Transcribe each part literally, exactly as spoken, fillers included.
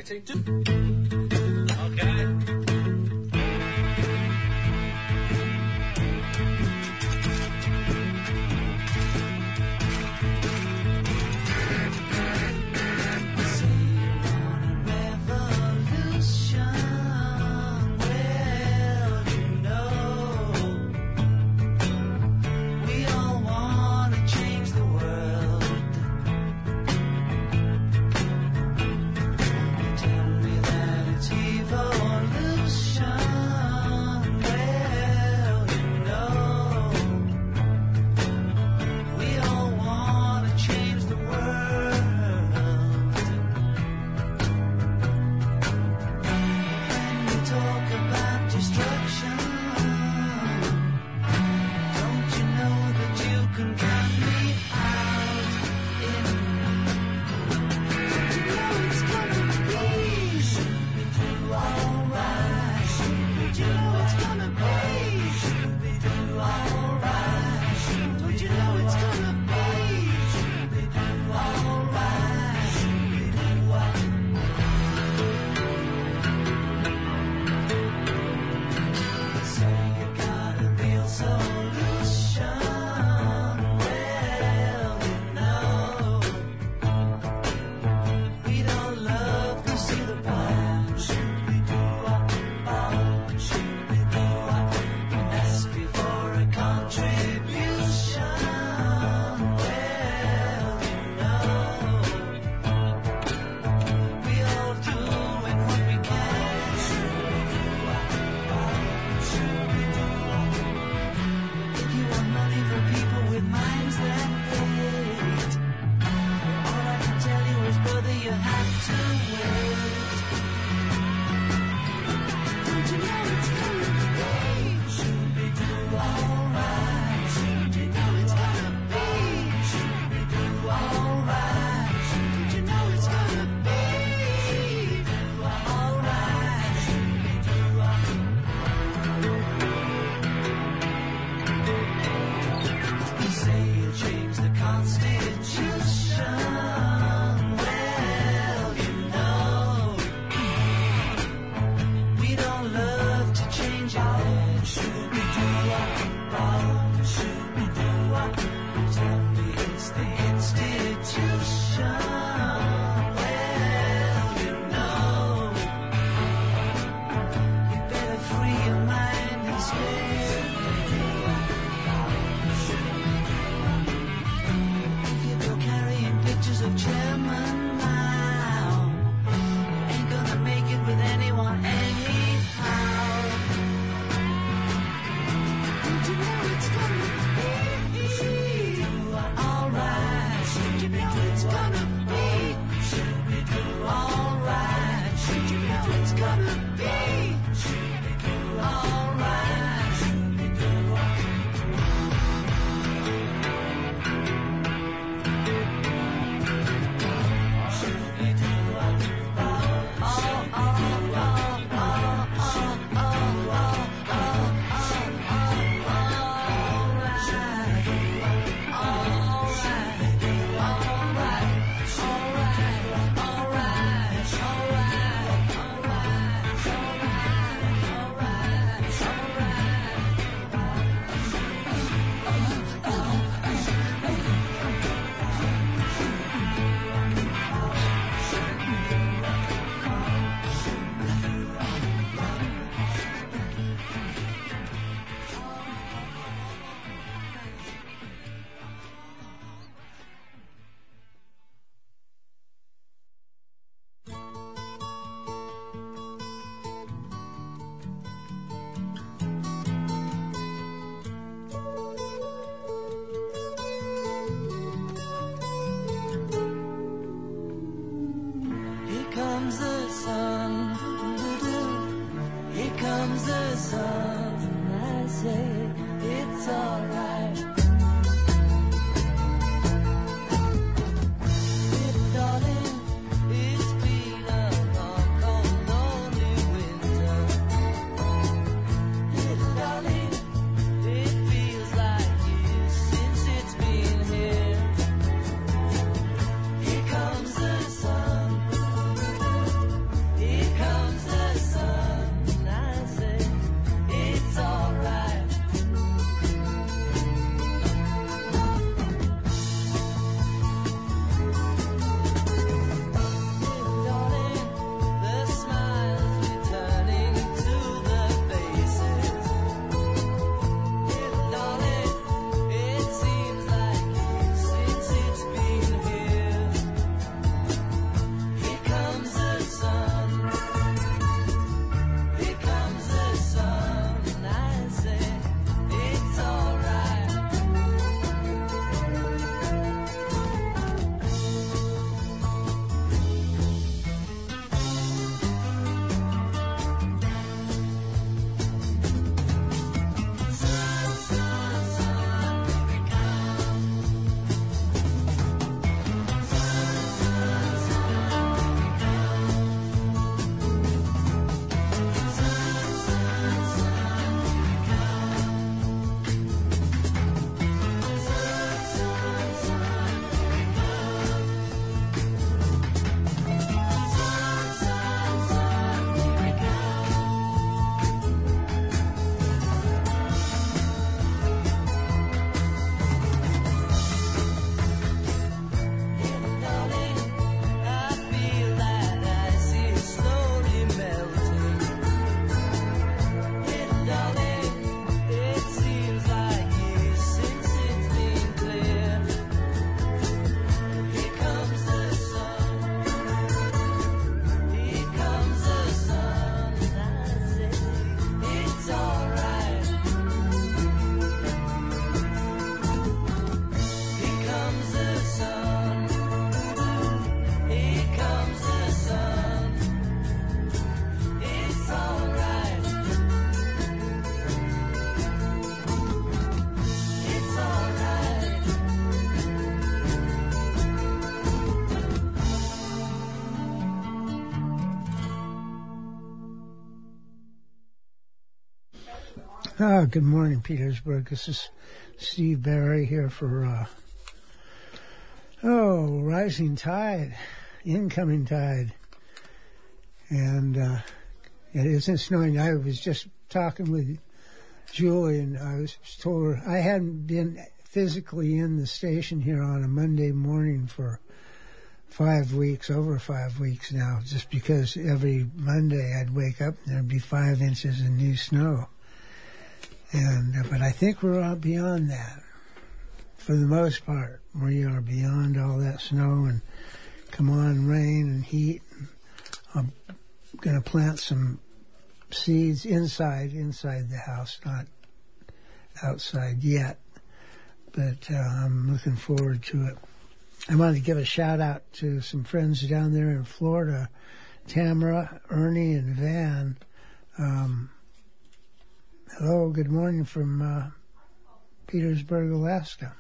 say do. Okay. Ah, good morning, Petersburg. This is Steve Barry here for, uh, oh, Rising Tide, Incoming Tide. And uh, it isn't snowing. I was just talking with Julie, and I was told her I hadn't been physically in the station here on a Monday morning for five weeks, over five weeks now, just because every Monday I'd wake up and there'd be five inches of new snow. And uh, but I think we're out beyond that. For the most part, we are beyond all that snow and come on rain and heat. I'm going to plant some seeds inside, inside the house, not outside yet. But uh, I'm looking forward to it. I want to give a shout out to some friends down there in Florida, Tamara, Ernie, and Van. Um, hello, good morning from uh, Petersburg, Alaska.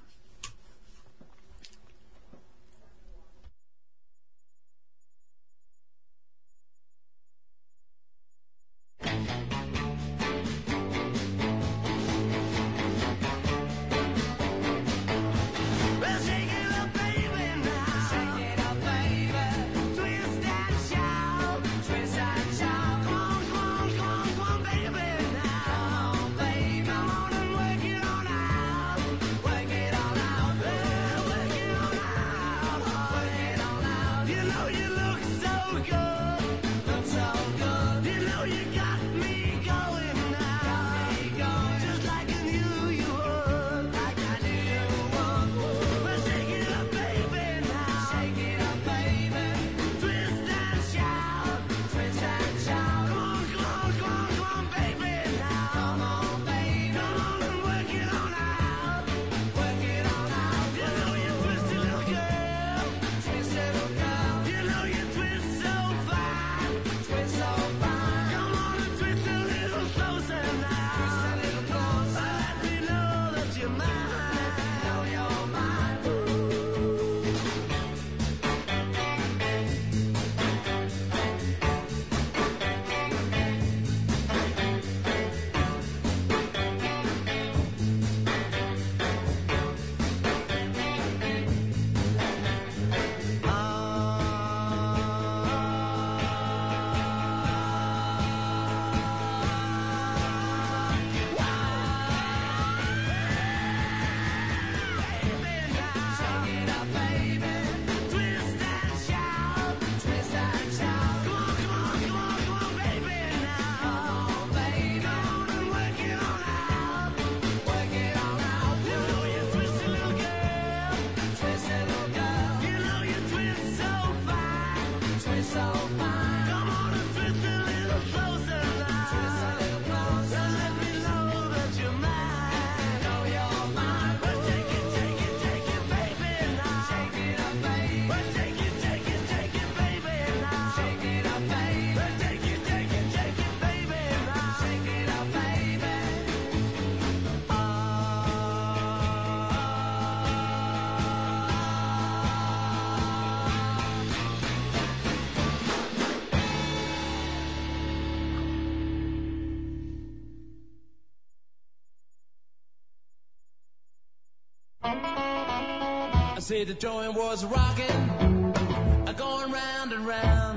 I said the joint was rocking, going round and round,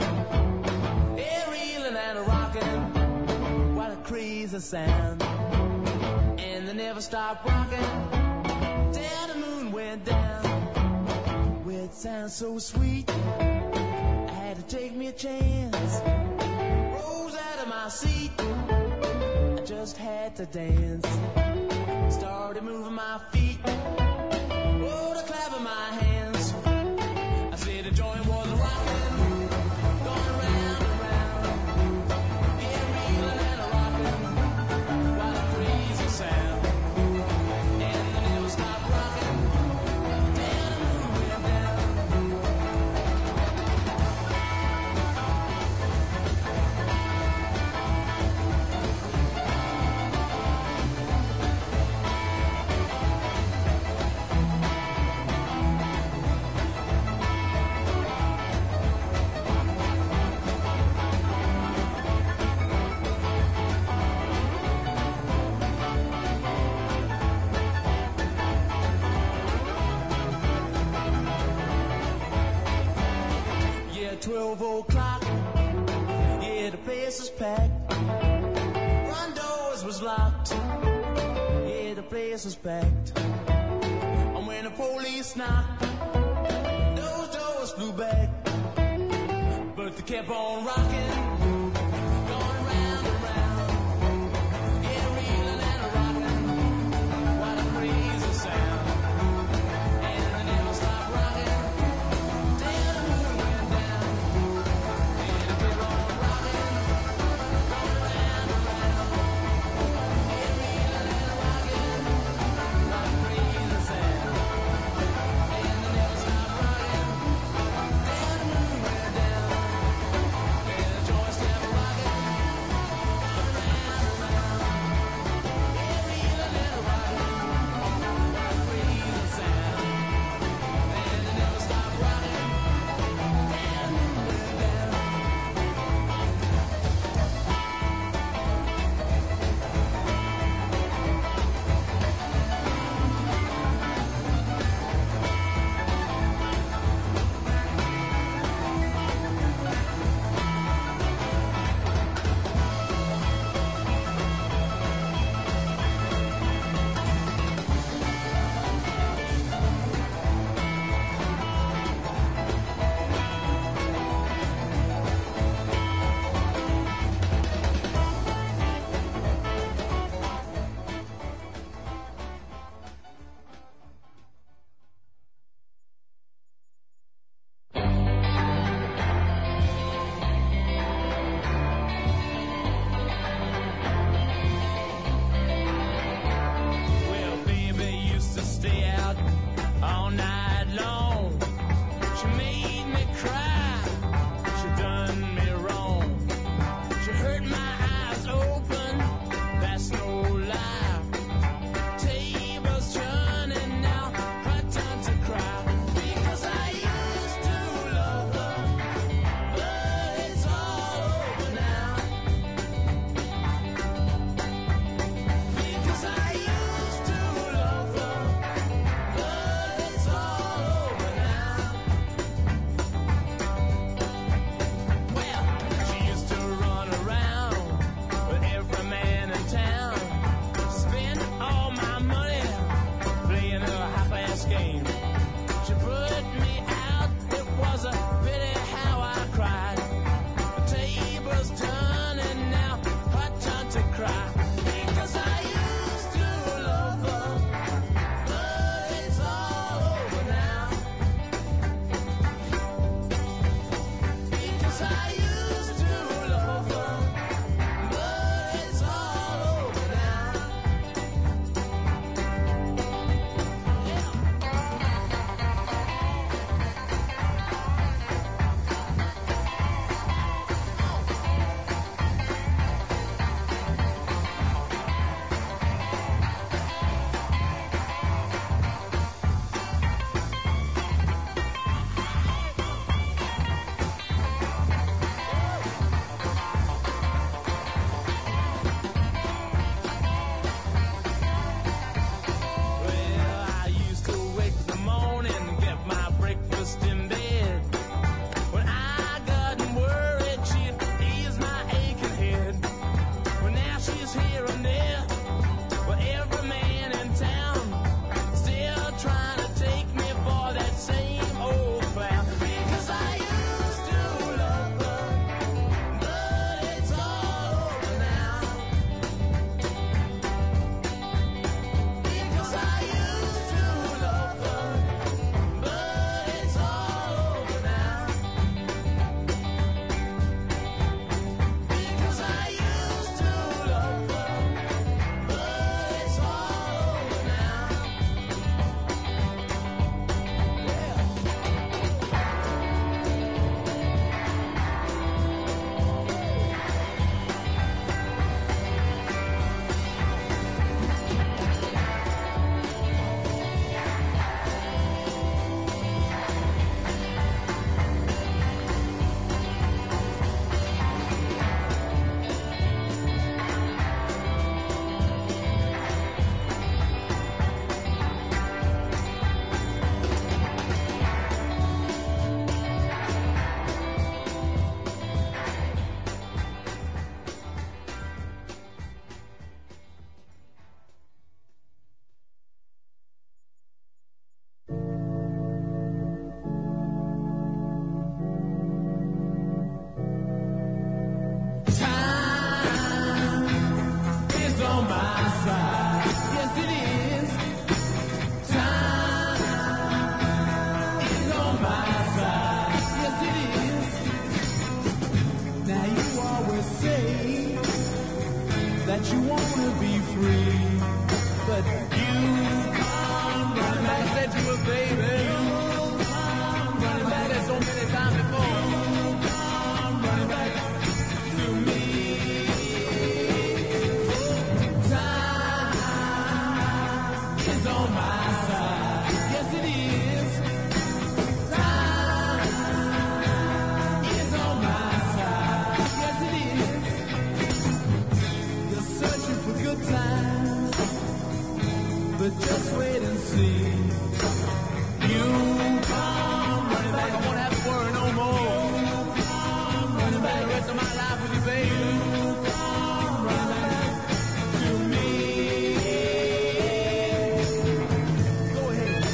yeah, reeling and a rocking, what a crazy sound. And they never stopped rocking till the moon went down. Well, it sounds so sweet, I had to take me a chance. Rose out of my seat, I just had to dance. Started moving my feet, oh, to clapping my hands. I said the joint was rocking, going round and round, yeah, reeling and a rocking, what a crazy sound. And they never stopped rocking till the moon went down. twelve o'clock. Yeah, the place was packed. Front doors was locked. Yeah, the place was packed. And when the police knocked, those doors flew back. But they kept on rocking, going round and round. Yeah, reeling and rocking. What a crazy sound. And they never stopped rocking till the moon went down. Yeah, they kept on rocking, going round and round. Yeah, reeling and rocking. What a crazy sound. And they never stopped rocking till the moon went down. Yeah, the joy you say that you wanna be free, but you come running back. I said you were baby. You come running back. I said so many times before. You come running back to me. Time is on my side. Yes, it is. Time is on my side. Yes, it is. You're searching for good times, but just wait and see. You come running back. I won't have to worry no more. You come running back. The rest of my life with you, baby. You come running back to me. Go ahead.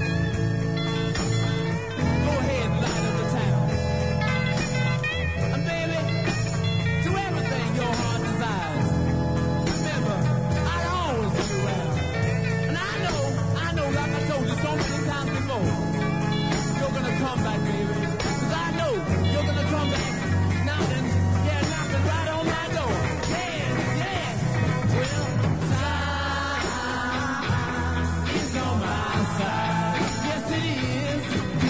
Go ahead, light up the town. And baby, do everything your heart desires. Remember, I'll always be around. And I know, I know, like I told you so many times before, you're gonna come back, baby. Cause I know you're gonna come back knocking, yeah, knocking right on my door. Yes, yes. Well, time is on my side. Yes, it is.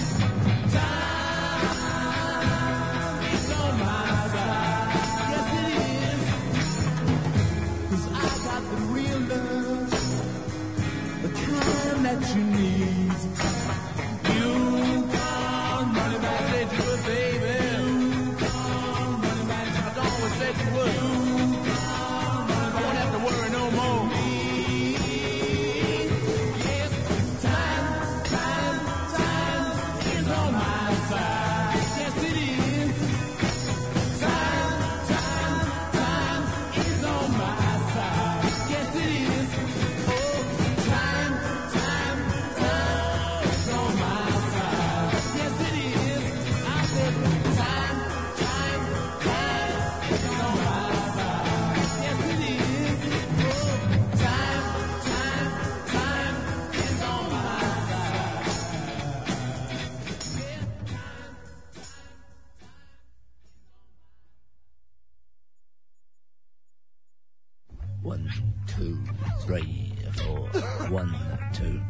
Time is on my side. Yes, it is. Cause I got the real love, the kind that you need. You come running back, said you would, baby. You come running back, I always said you would. You come running back, I won't have to worry no more. Yes, time, time, time is on my side. Yes, it is. Time, time, time is on my side. Yes, it is. Oh, time, time, time is on my side. Yes, it is. I said time, time, time is on my side. Yes, it is. Oh, time, time, time is on my side. Yeah, time. One, two, three, four. One, two.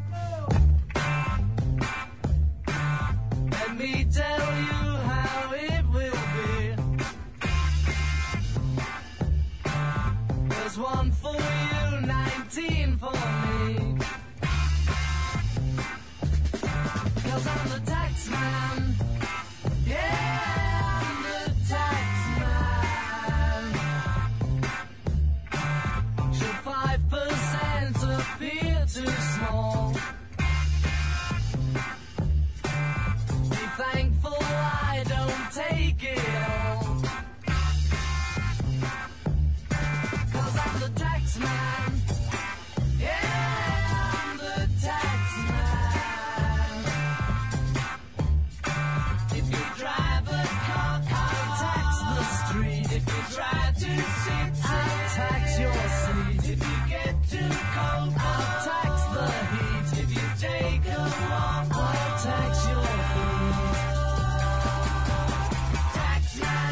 Let me tell you how it will be. There's one for you, nineteen for me. Cause I'm the tax man. Yeah, I'm the tax man. Should five percent appear too small? Be thankful I don't take it all. Cause I'm the tax man. Yeah, I'm the tax man. If you drive a car, I'll tax the street. If you try to sit, I'll tax your seat. If you get too cold, I'll tax the heat. If you take a walk, I'll tax your feet. Tax man.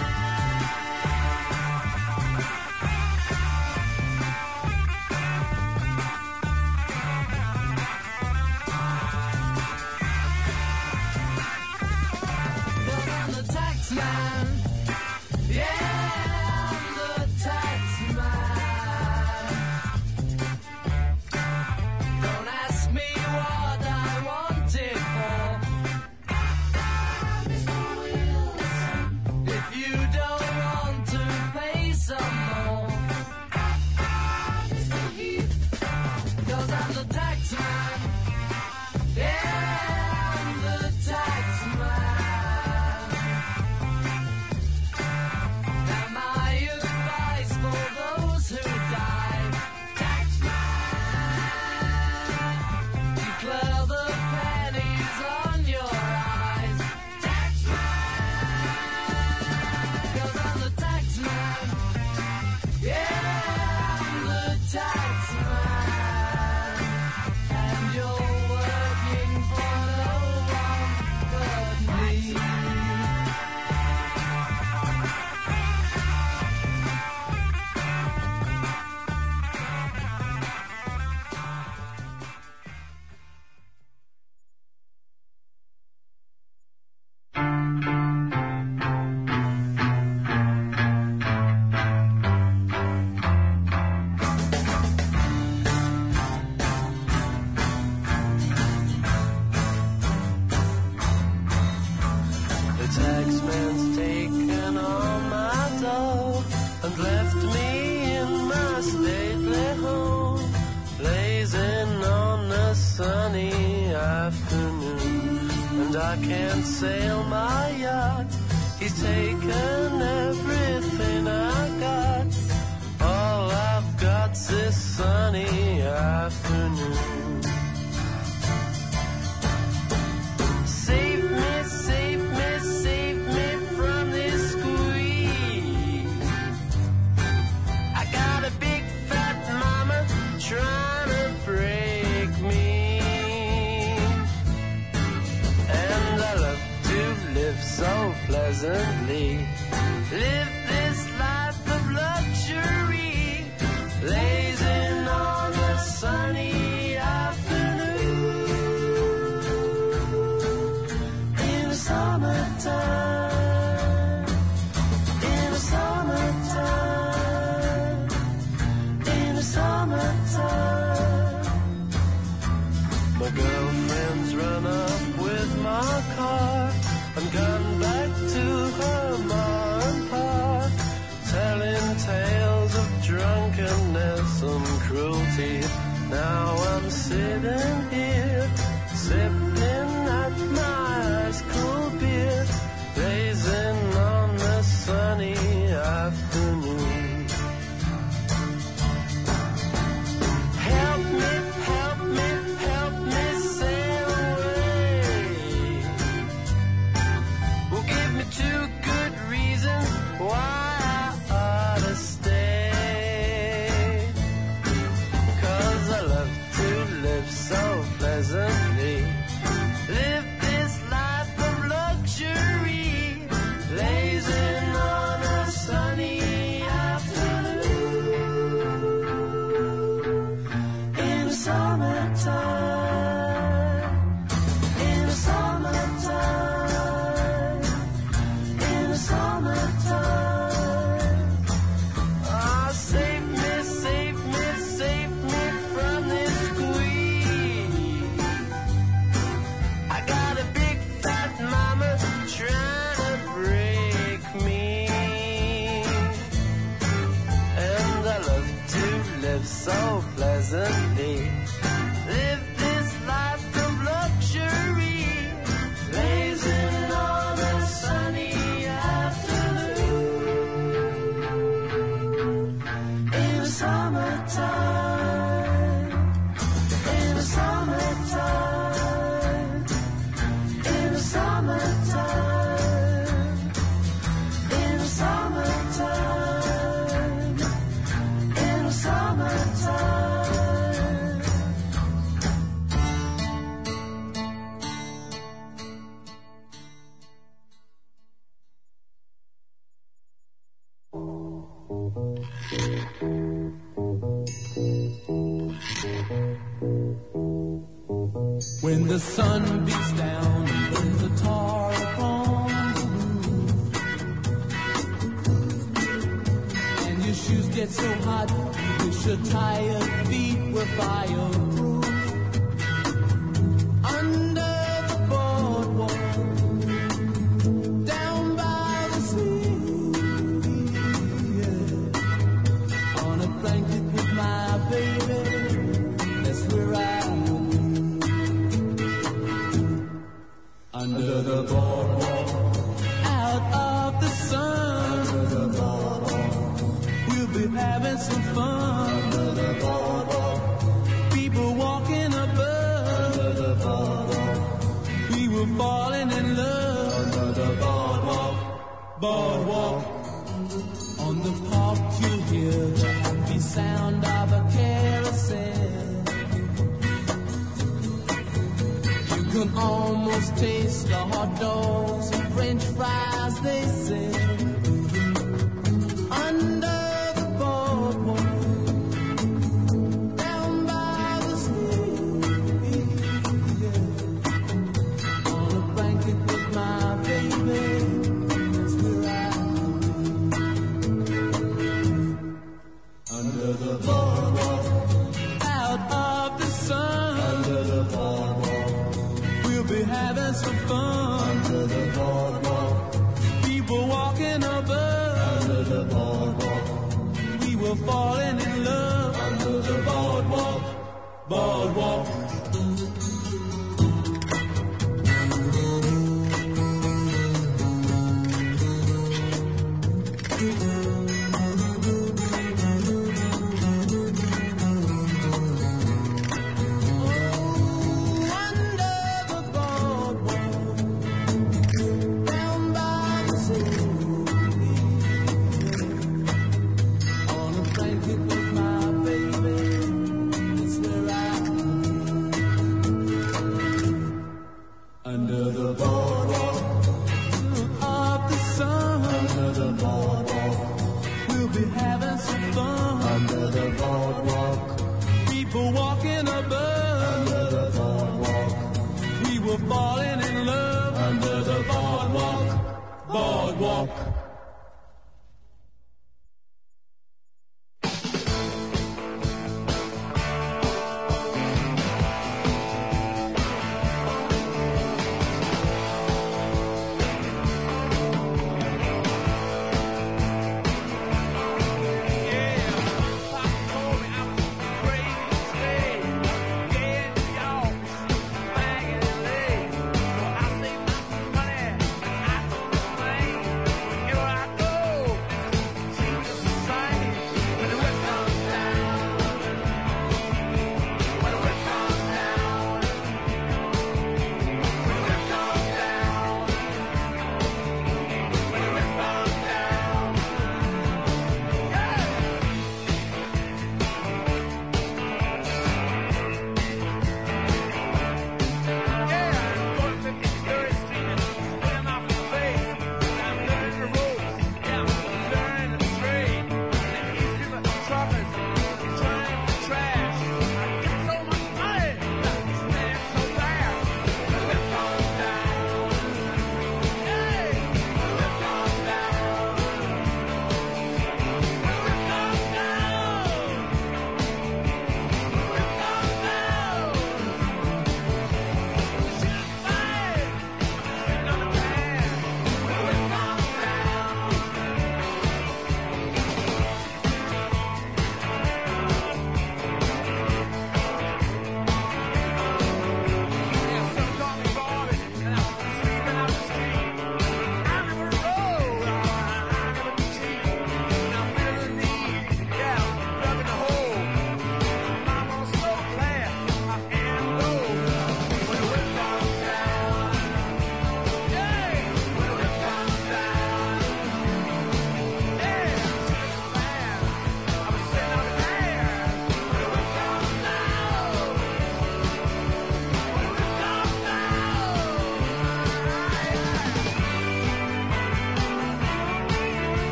Cause I'm the tax man. Yeah, I'm the tax I can't sail my yacht. He's taken everything I got. All I've got's this sunny afternoon. Save me, save me, save me from this squeeze. I got a big fat mama trying to break me. And I love to live so pleasantly. Live this life of luxury, blazing on a sunny afternoon. In the summertime, in the summertime, in the summertime. My girlfriend's run up with my car and gone back to her ma and pa, telling tales of drunkenness and cruelty. Now I'm sitting here, sipping at my ice cool beer, blazing on the sunny afternoon. Help me, help me, help me sail away. Well, give me two good reasons why I ought to stay. 'Cause I love to live so pleasantly. Live this life of luxury, blazing on a sunny afternoon. In the summertime, in the summertime, in the summertime. Ah, save me, save me, save me from this squeeze. I got a big fat mama trying to break me. And I love to live so pleasantly. Live this life of luxury, blazing on a sunny afternoon. In the summertime, in the summertime, in the summertime, in the summertime, in the summertime. When the sun beats down and burns the tar upon the roof, and your shoes get so hot you wish your tired feet were fireproof. Under the boardwalk, down by the sea, yeah. On a blanket with my baby, that's where I under the boardwalk, out of the sun. Under the boardwalk, we'll be having some fun. Under the boardwalk, people walking above. Under the boardwalk, we were falling in love. Under the boardwalk, boardwalk. On the park you'll hear the happy sound of a carousel. You can almost taste the hot dogs and French fries they sell. Under the boardwalk, down by the sea, yeah. On a blanket with my baby, that's where I am. Under the boardwalk, out of the sun. Under the boardwalk, we'll be having some fun. Under the boardwalk, people walking above. Under the boardwalk, we were falling in love. Under the boardwalk, boardwalk. Under the boardwalk of the sun, under the boardwalk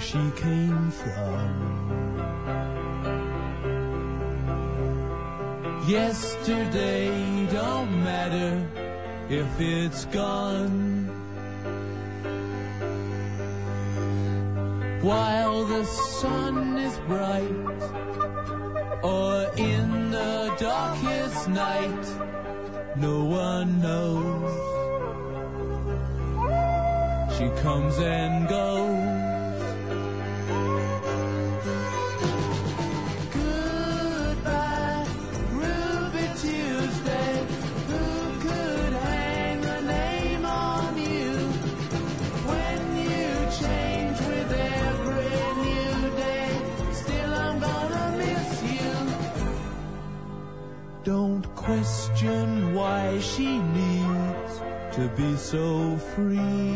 she came from. Yesterday don't matter if it's gone. While the sun is bright, or in the darkest night, no one knows. She comes and goes. Goodbye, Ruby Tuesday. Who could hang a name on you when you change with every new day? Still, I'm gonna miss you. Don't question why she needs to be so free.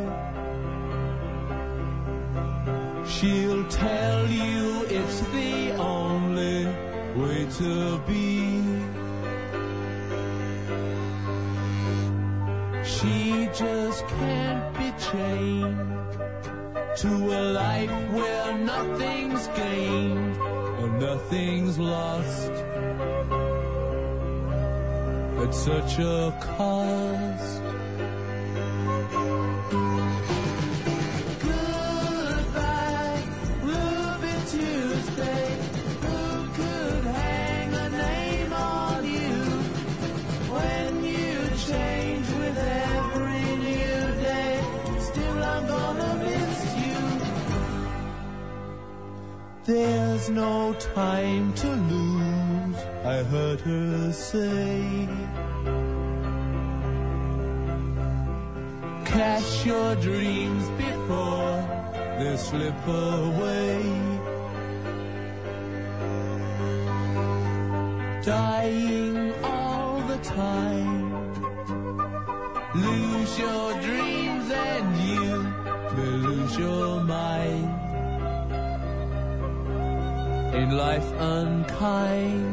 She'll tell you it's the only way to be. She just can't be chained to a life where nothing's gained or nothing's lost at such a cost. Goodbye, Ruby Tuesday. Who could hang a name on you when you change with every new day? Still, I'm gonna miss you. There's no time to lose, I heard her say. Cash your dreams before they slip away. Dying all the time. Lose your dreams and you may lose your mind. In life unkind.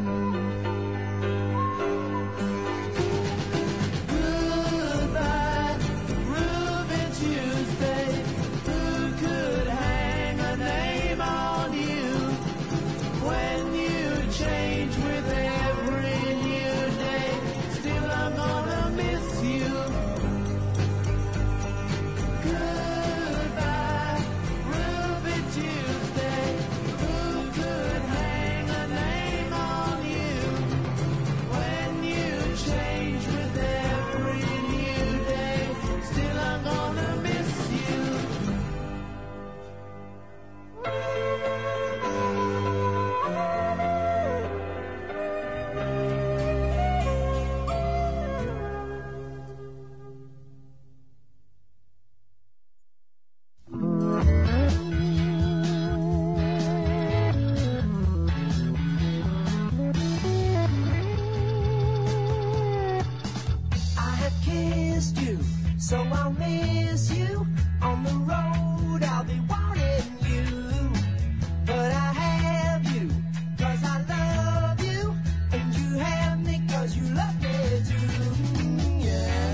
So I'll miss you on the road. I'll be wanting you, but I have you 'cause I love you, and you have me 'cause you love me too. Yeah.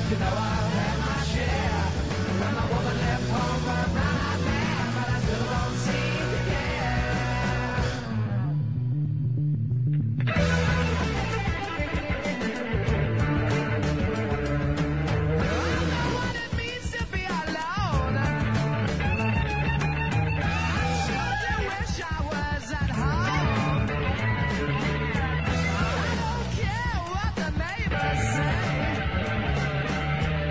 You know I've had my share. When my woman left home for a brown eyed man, but I still don't seem to care. I know what it means to be alone. I sure do wish I was at home. I don't care what the neighbors say.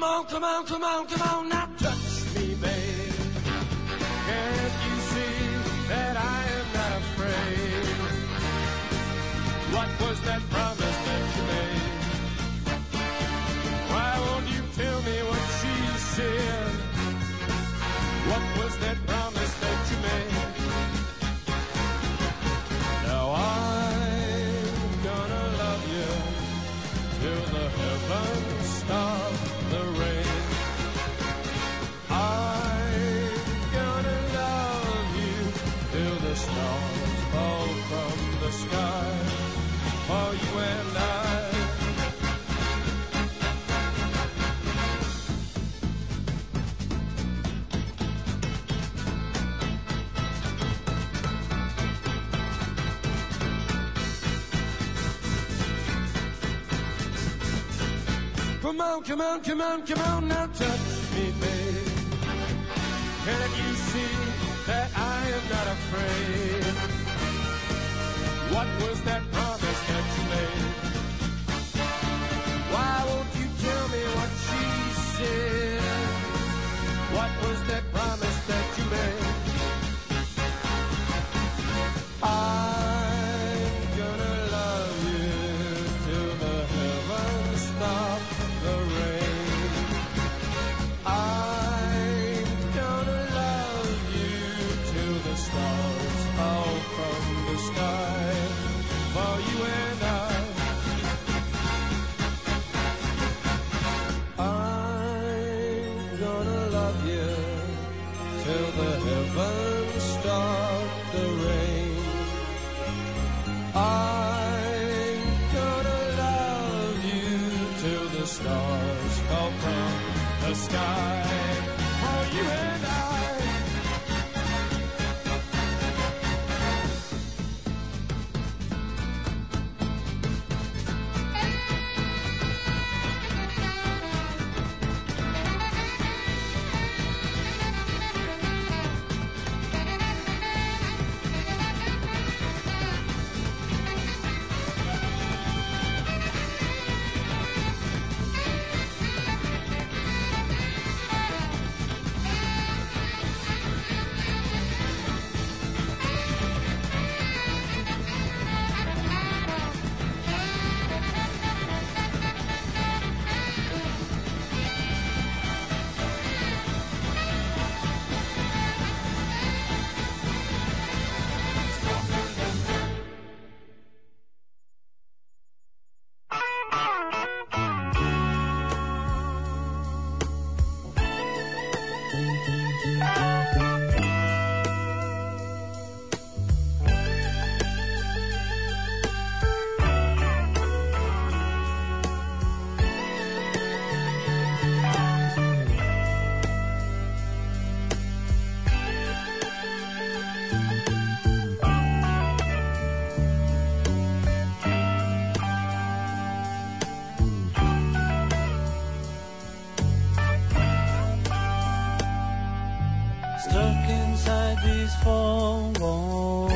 Come on, come on, come on, come on, now touch me, babe. Can't you see that I am not afraid? What was that promise that you made? Why won't you tell me what she said? What was that promise that you made? Now I'm gonna love you till the heavens stop the rain. I'm gonna love you till the stars fall from the sky for you and I. Come on, come on, come on, come on, now touch me, babe. Can't you see that I am not afraid? What was that promise that you made? Why won't you tell me what she said? What was that promise that you made? I'm gonna love you till the heavens stop the rain. I'm gonna love you till the stars fall from the sky for you and I. I'm gonna love you till the heavens stop the rain. I'm gonna love you till the stars fall from the sky for you and I. Stuck inside these four walls,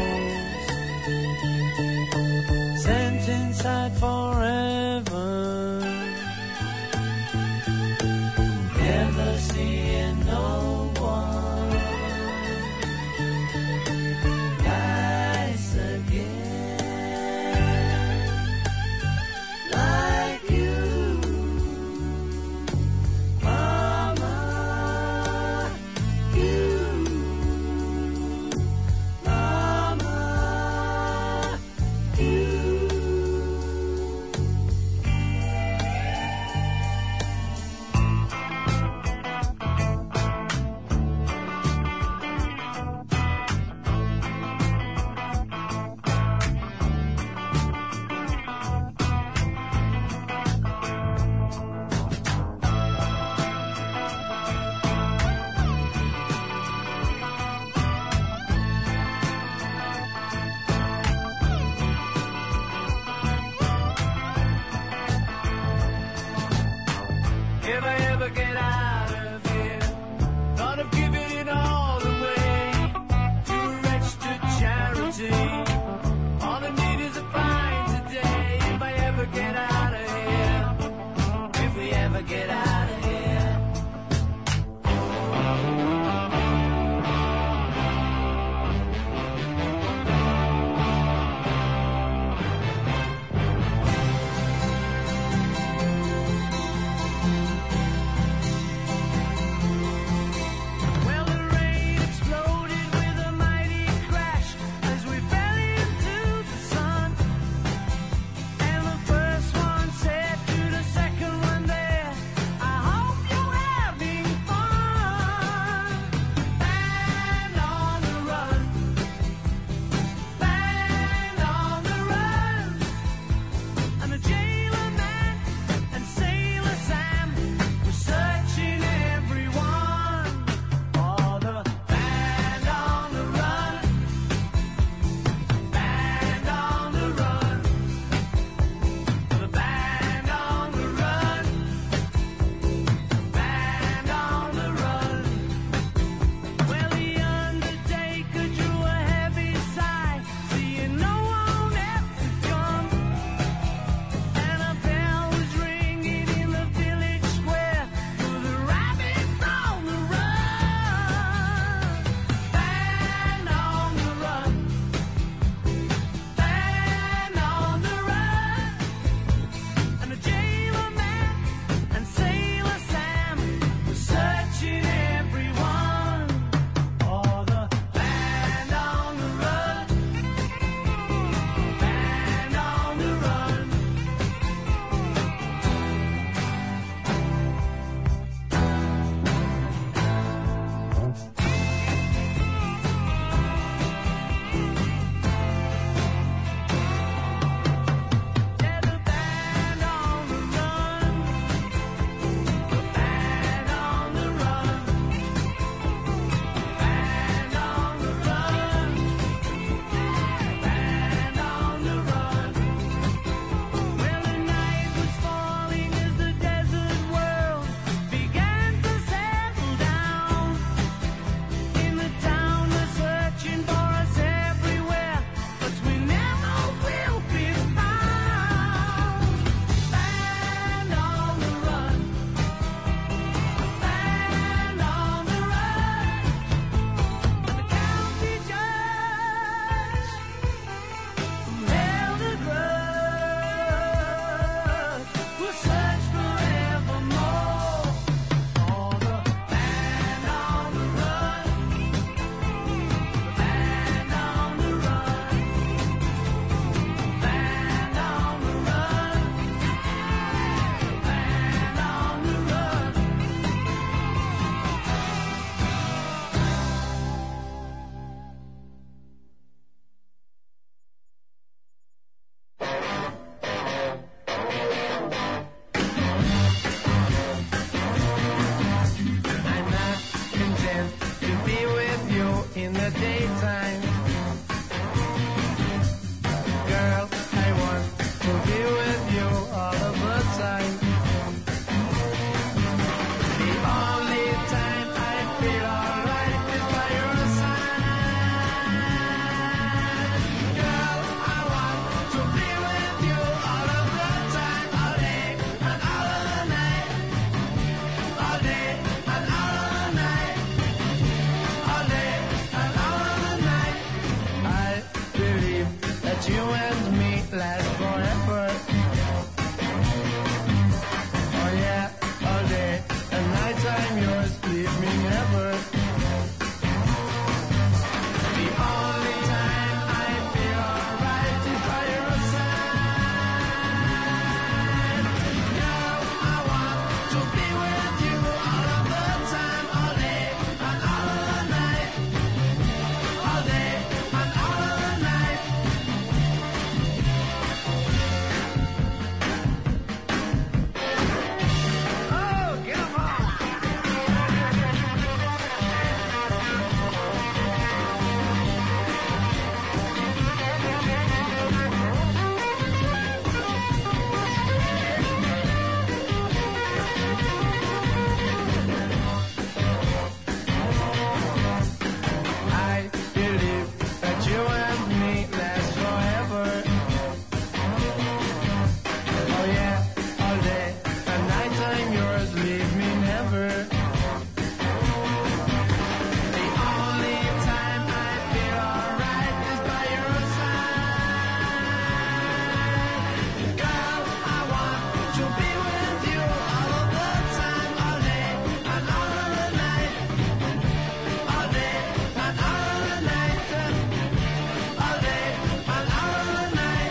sent inside forever, never seeing no one nice again like you, Mama. You, Mama, you. If I ever get out of here, thought of giving it all away to a registered charity. All I need is a fine today. If I ever get out of here, if we ever get out of here. leave me never. The only time I feel alright is by your side. Girl, I want to be with you all of the time, all day and all of the night. All day and all of the night. All day and all of the night.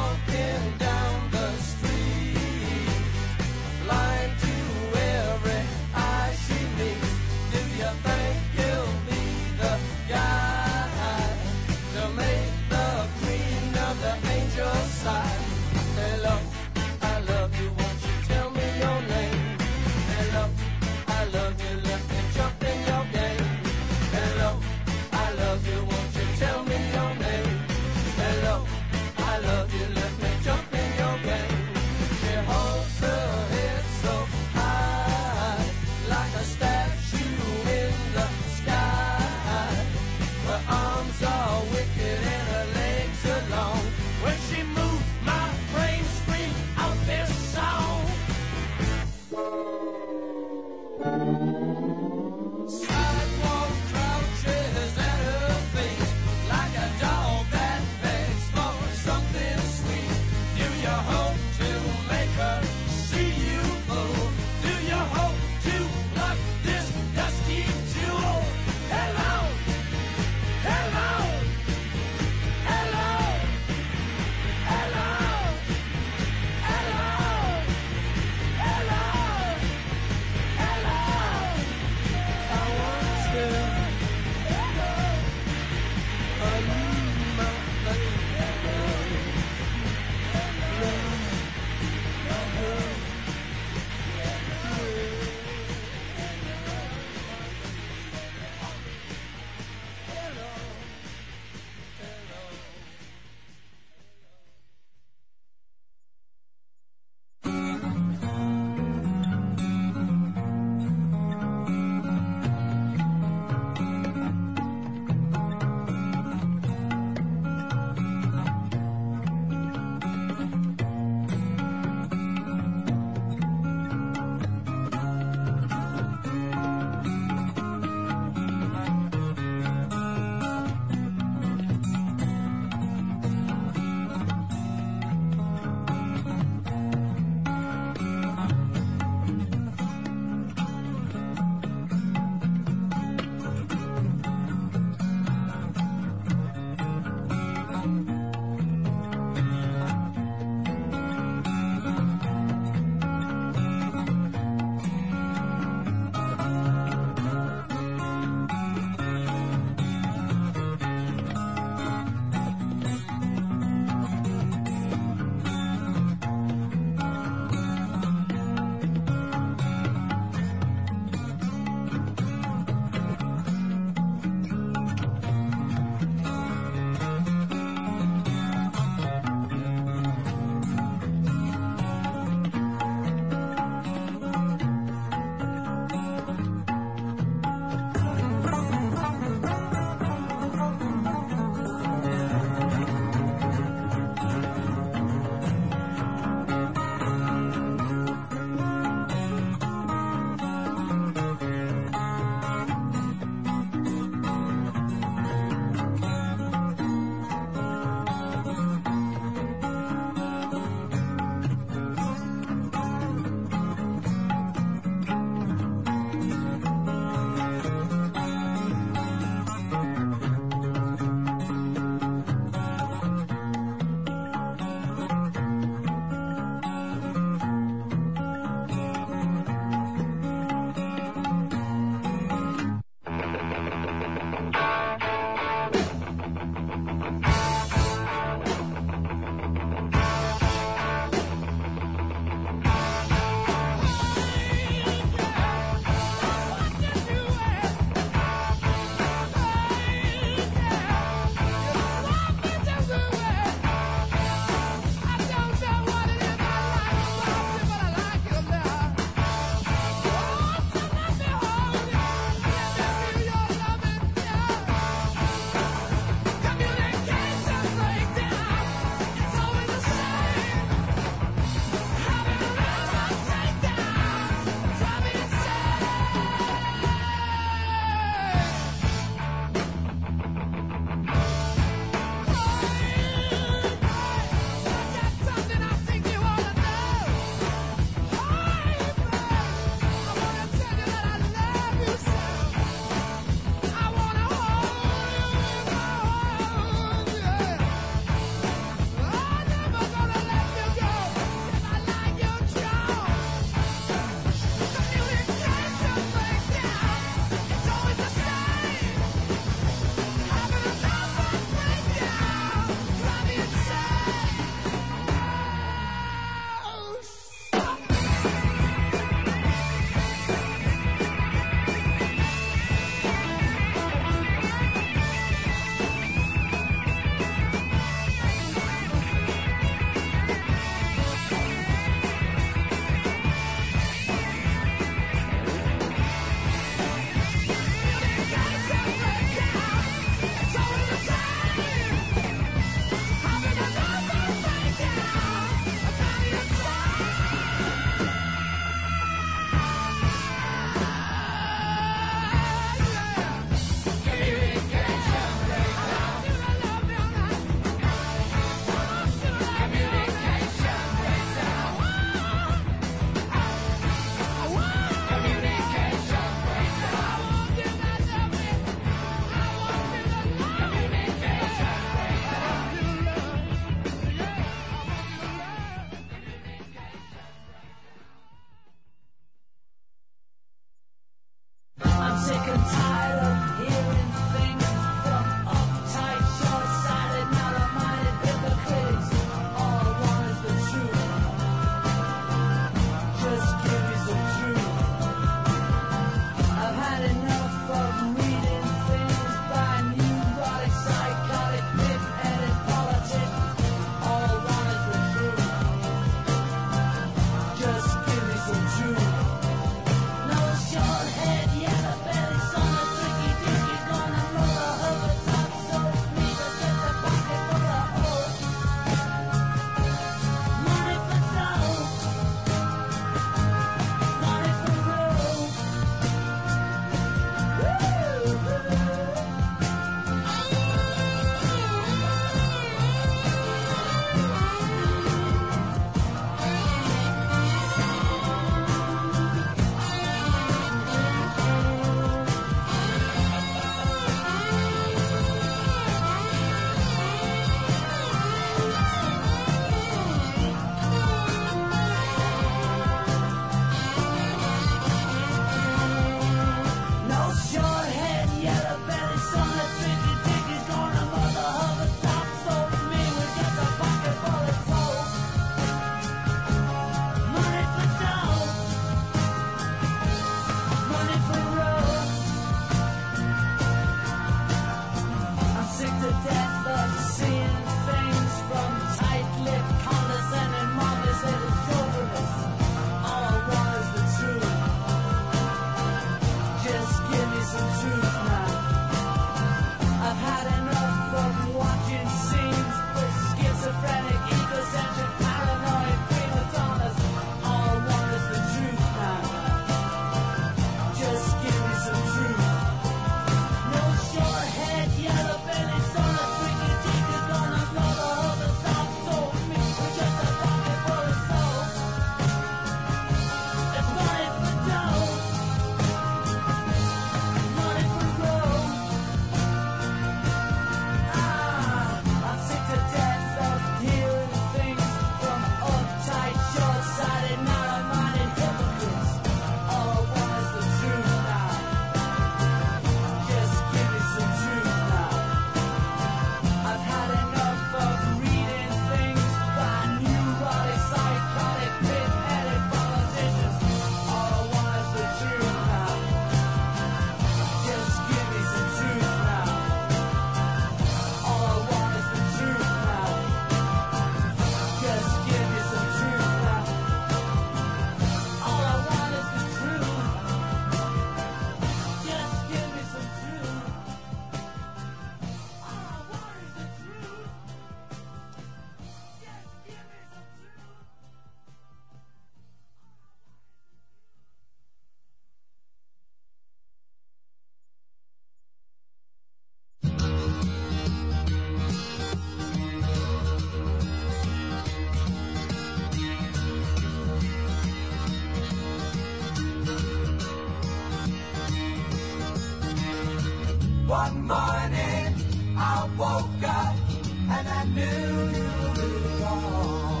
One morning I woke up and I knew it all.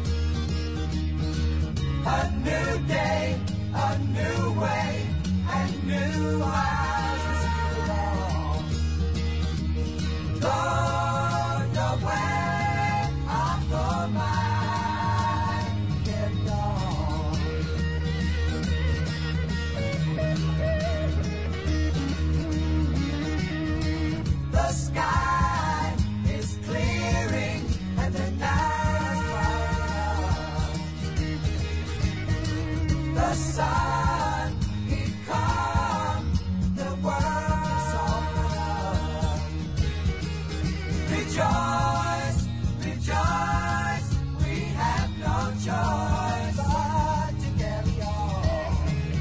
A new day, a new way, and new eyes to see it all. Go your way, I'll go mine. Get on. The sky is clearing and the night is bright. The sun, he come, the world is open up. Rejoice, rejoice, we have no choice but to carry on.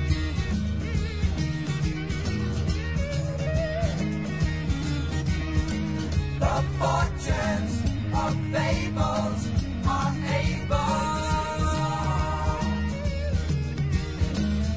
The fortunes of fables are able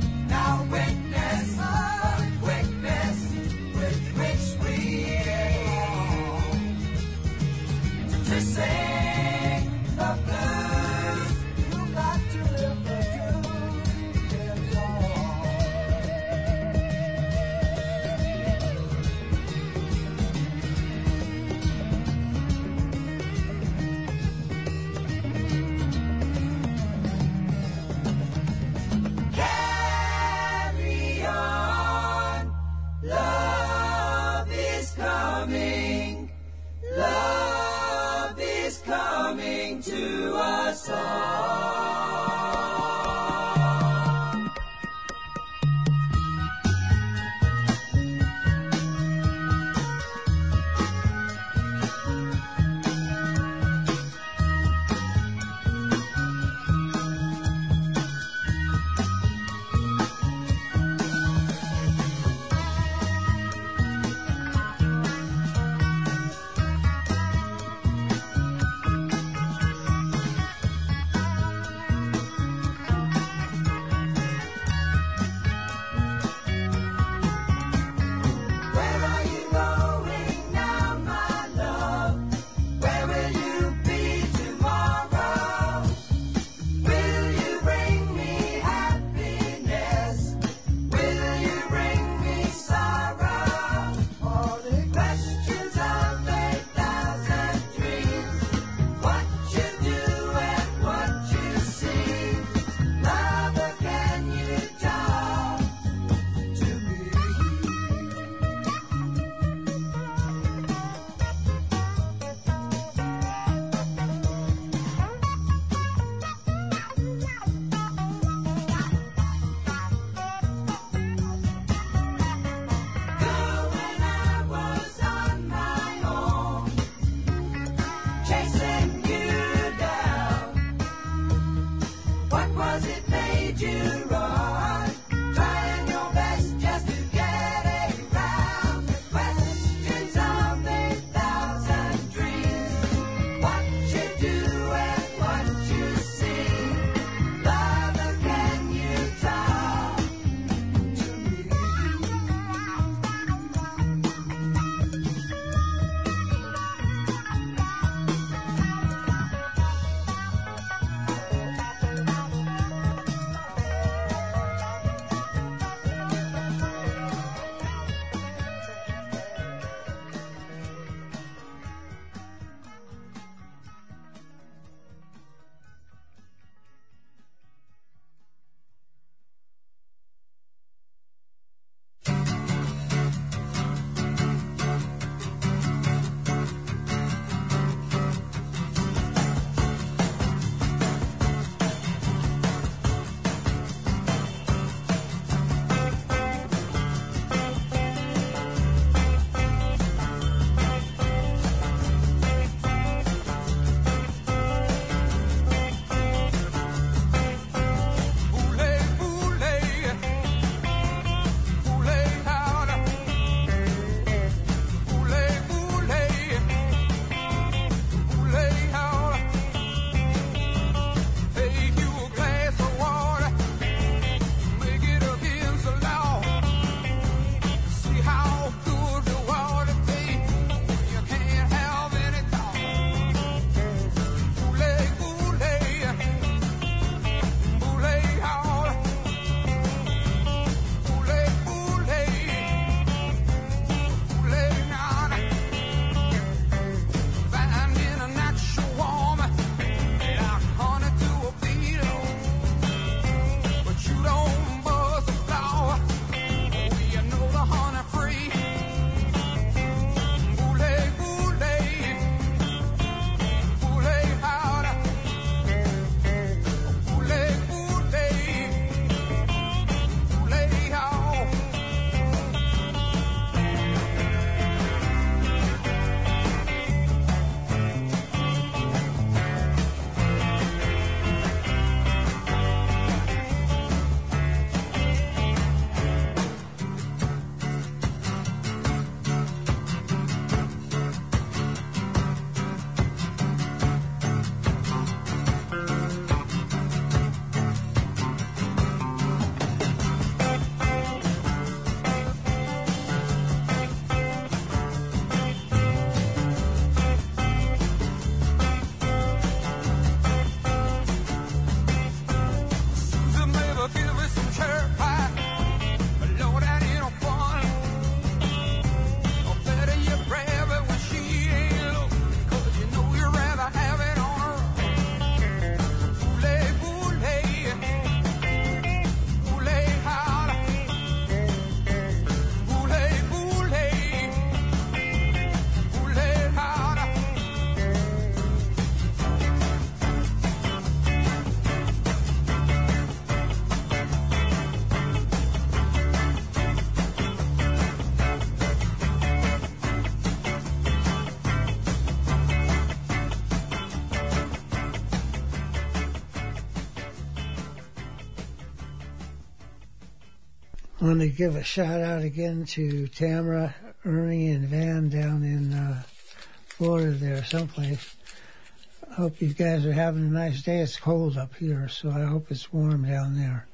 I want to give a shout out again to Tamara, Ernie, and Van down in uh, Florida there someplace. I hope you guys are having a nice day. It's cold up here, so I hope it's warm down there.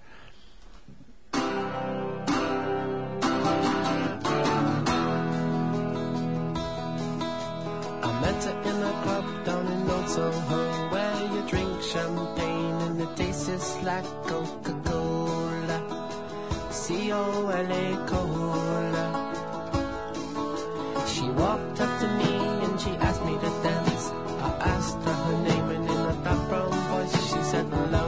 I met her in a club down in Old Soho, where you drink champagne and it tastes like Coca-Cola, C O L A Cola. She walked up to me and she asked me to dance. I asked her her name and in a dark brown voice she said Lola,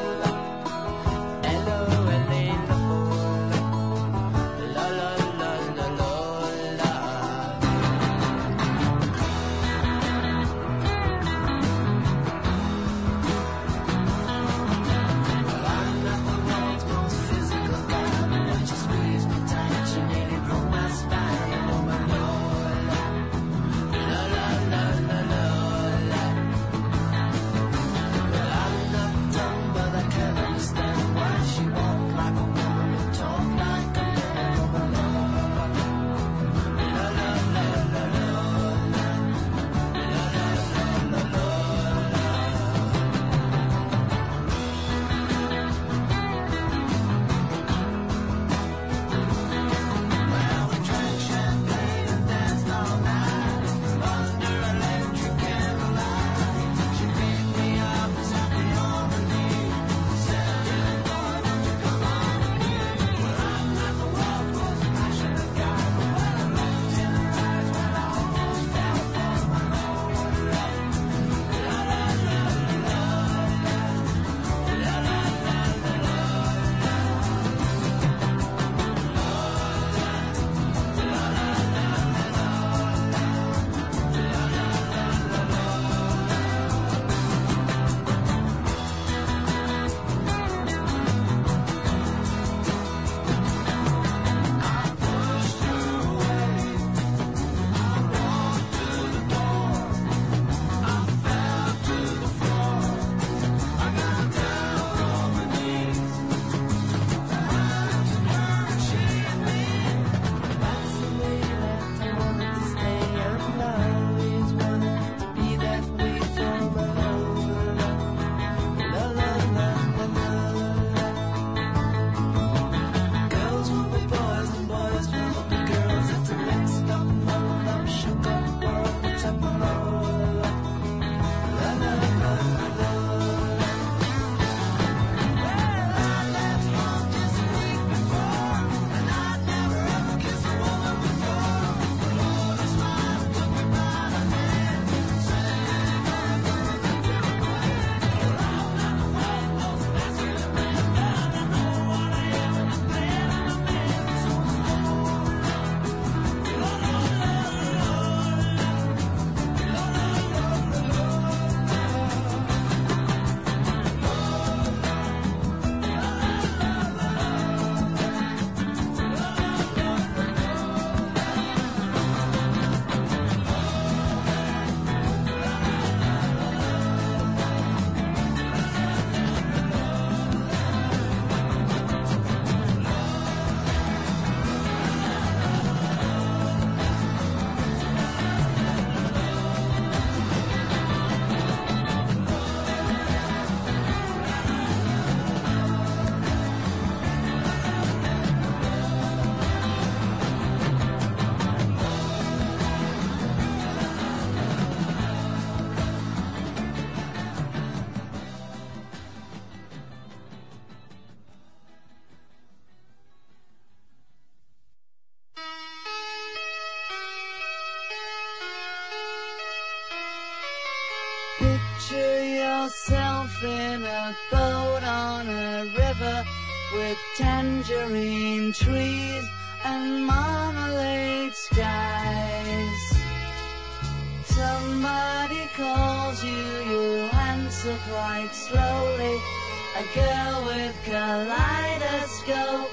L O L A Lola, la la la la Lola. Well, I'm not the world's most physical guy, but when she squeezed me tight, she nearly broke my spine. Oh my Lola, la la la la Lola. Well, I'm not dumb, but I can't understand why she walked like a woman and talked like a man. Oh my Lola, la la la la Lola, la la la la Lola. Well, we drank champagne and danced all night under electric candlelight. She picked me up and sat me on her knee, said, "Dear boy, won't you come on with me?" Well, I'm not the world's most passionate guy, but when I looked in her eyes, well, I almost fell for my Lola. La la la la Lola, la la la la That's the way that I wanted to stay, and I always wanted to be that way for my Lola. La la la la Lola. Girls will be boys and boys will be girls. It's a mixed up, muddled up, shook up world. It's up Lola. La la la la Lola. Well, I left home just a week before, and I'd never ever kissed a woman before. Lola smiled and took me by the hand, said, "I'm gonna make you a queen." Well, I'm not the world's most masculine man, but I know what I am, and I'm glad I'm a man. So it's Lola, la la la Picture yourself in a boat on a river with tangerine trees and marmalade skies. Somebody calls you, you answer quite slowly. A girl with kaleidoscope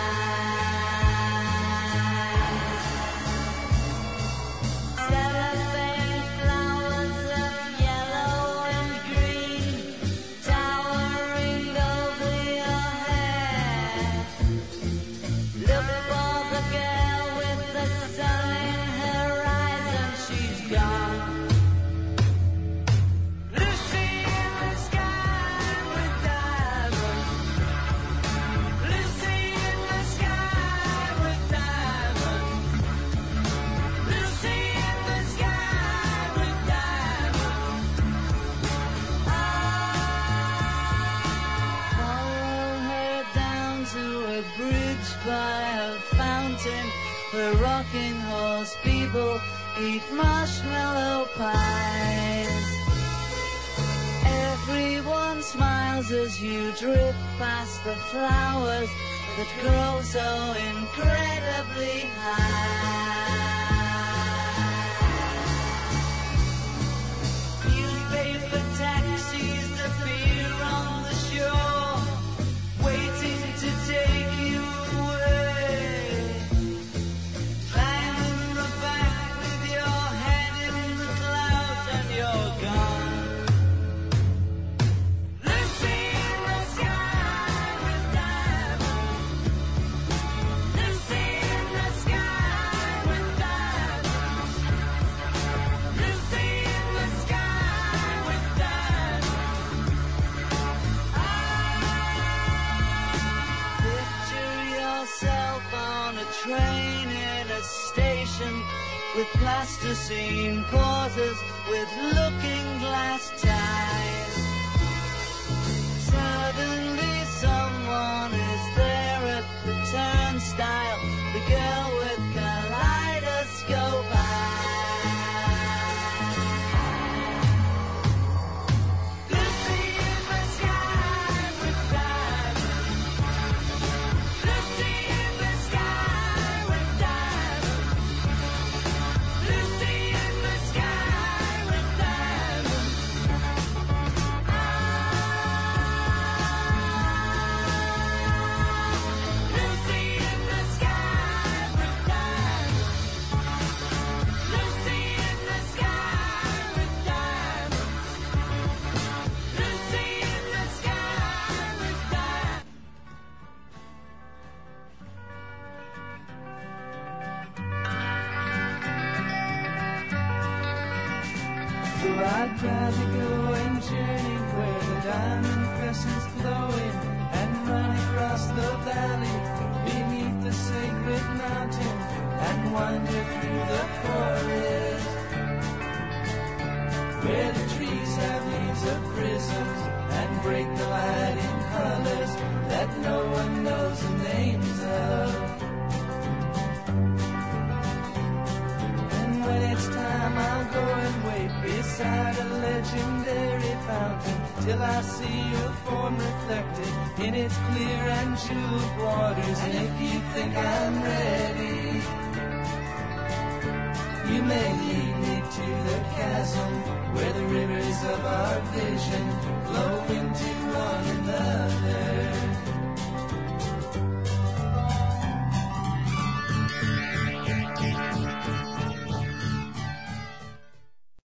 eyes. Cellophane flowers of yellow and green towering over your head. by a fountain where rocking horse people eat marshmallow pies. Everyone smiles as you drift past the flowers that grow so incredibly high. Newspaper taxis appear on the shore, waiting to take you away. Climbing the back with your head in the clouds and you're gone. Lucy in the sky with diamonds. Lucy in the sky with diamonds. Lucy in the sky with diamonds. Picture yourself on a train in a station with plasticine pauses with looking glass ties. Suddenly someone is there at the turnstile, the girl with kaleidoscope eyes. Lucy in the sky with diamonds. Lucy in the sky with diamonds. Lucy in the sky with diamonds. Lucy in the sky with diamonds. Lucy in the sky with diamonds. Lucy in the sky with diamonds. So I'd rather go and journey where the diamond crescent's glowing and run across the valley beneath the sacred mountain and wander through the forest where the trees have leaves of prisms and break the light in colors that no one knows the names of. And when it's time, I'll go and wait beside a legendary fountain till I see your form reflected in its clear and jeweled waters. And if you think I'm ready, you may lead me to the chasm where the rivers of our vision flow into one